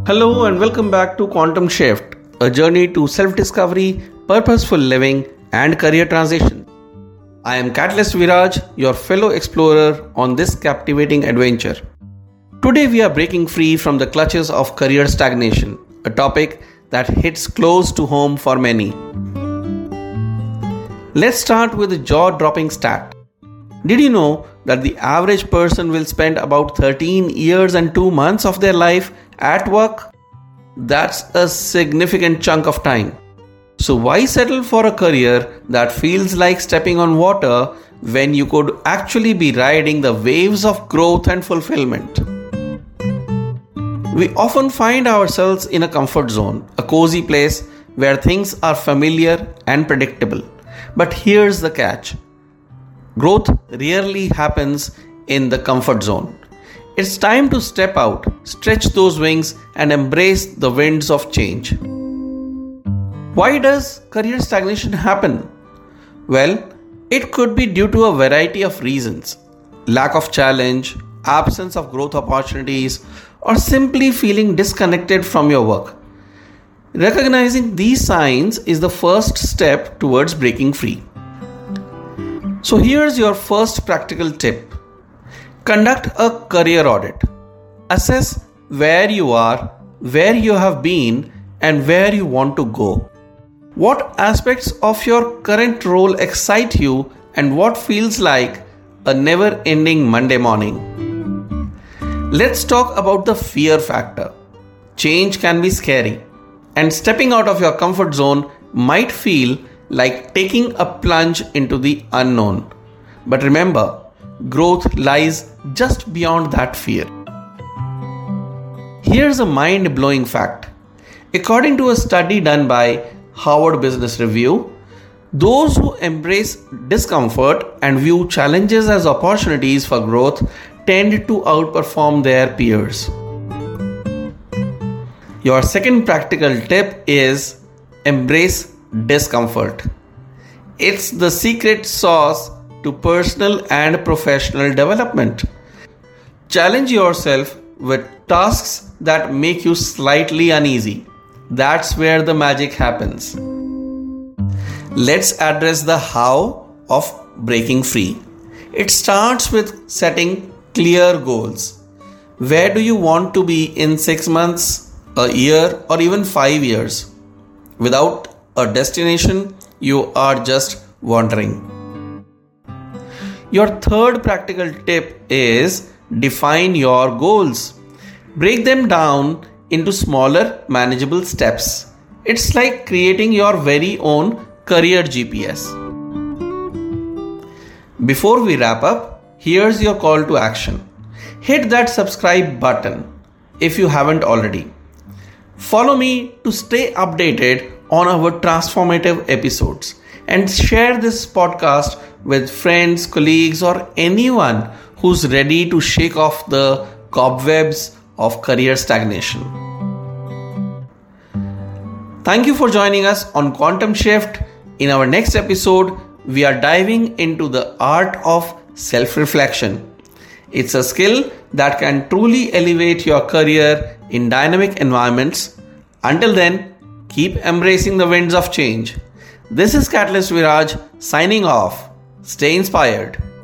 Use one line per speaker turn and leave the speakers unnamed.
Hello and welcome back to Quantum Shift, a journey to self-discovery, purposeful living and career transition. I am Catalyst Viraj, your fellow explorer on this captivating adventure. Today we are breaking free from the clutches of career stagnation, a topic that hits close to home for many. Let's start with a jaw-dropping stat. Did you know that the average person will spend about 13 years and 2 months of their life at work? That's a significant chunk of time. So why settle for a career that feels like stepping on water when you could actually be riding the waves of growth and fulfillment? We often find ourselves in a comfort zone, a cozy place where things are familiar and predictable. But here's the catch. Growth rarely happens in the comfort zone. It's time to step out, stretch those wings, and embrace the winds of change. Why does career stagnation happen? Well, it could be due to a variety of reasons. Lack of challenge, absence of growth opportunities, or simply feeling disconnected from your work. Recognizing these signs is the first step towards breaking free. So here's your first practical tip. Conduct a career audit. Assess where you are, where you have been, and where you want to go. What aspects of your current role excite you and what feels like a never-ending Monday morning? Let's talk about the fear factor. Change can be scary, and stepping out of your comfort zone might feel like taking a plunge into the unknown. But remember, growth lies just beyond that fear. Here's a mind-blowing fact. According to a study done by Harvard Business Review, those who embrace discomfort and view challenges as opportunities for growth tend to outperform their peers. Your second practical tip is embrace discomfort. It's the secret sauce to personal and professional development. Challenge yourself with tasks that make you slightly uneasy. That's where the magic happens. Let's address the how of breaking free. It starts with setting clear goals. Where do you want to be in 6 months, a year, or even 5 years? Without a destination, you are just wandering. Your third practical tip is define your goals. Break them down into smaller, manageable steps. It's like creating your very own career GPS. Before we wrap up, here's your call to action. Hit that subscribe button if you haven't already. Follow me to stay updated on our transformative episodes and share this podcast with friends, colleagues, or anyone who's ready to shake off the cobwebs of career stagnation. Thank you for joining us on Quantum Shift. In our next episode, we are diving into the art of self-reflection. It's a skill that can truly elevate your career in dynamic environments. Until then, keep embracing the winds of change. This is Catalyst Viraj signing off. Stay inspired.